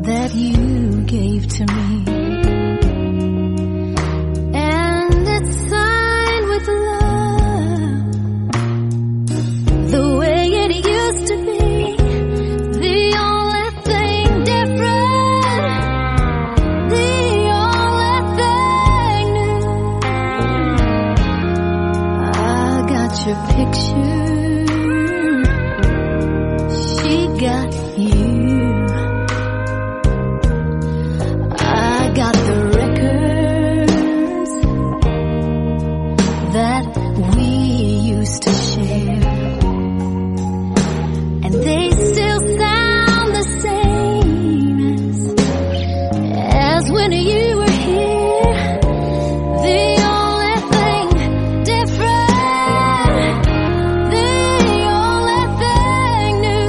that you gave to me. And it's signed with love, the way it used to be. The only thing different, the only thing new. I got your picture, she got you. I got the records that we used to share, and they still sound the same as when you were here. The only thing different, the only thing new.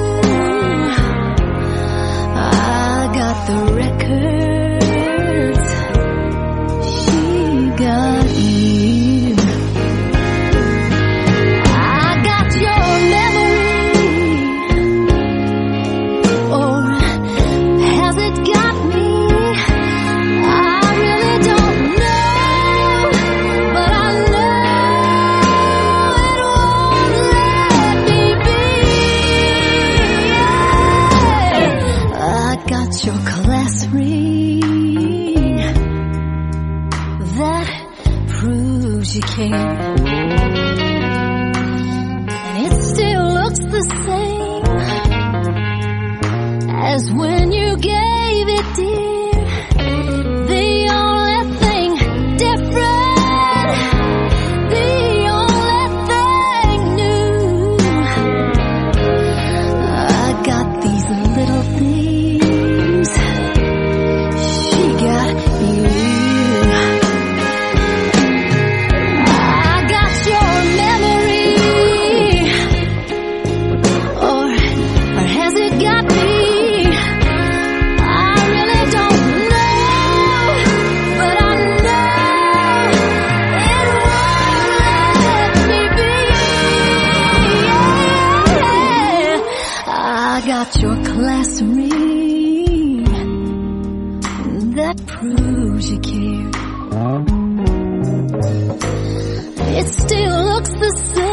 I got the records, she got you. I got your memory, or has it got me? I really don't know, but I know it won't let me be. I got your class ring that proves you care, and it still looks the same as when you gave it, dear. The only thing different, the only thing new. I got these little things, she got you. I got your memory, or has it got me? I really don't know, but I know it won't let me be. I got your class ring that proves you care. It still looks the same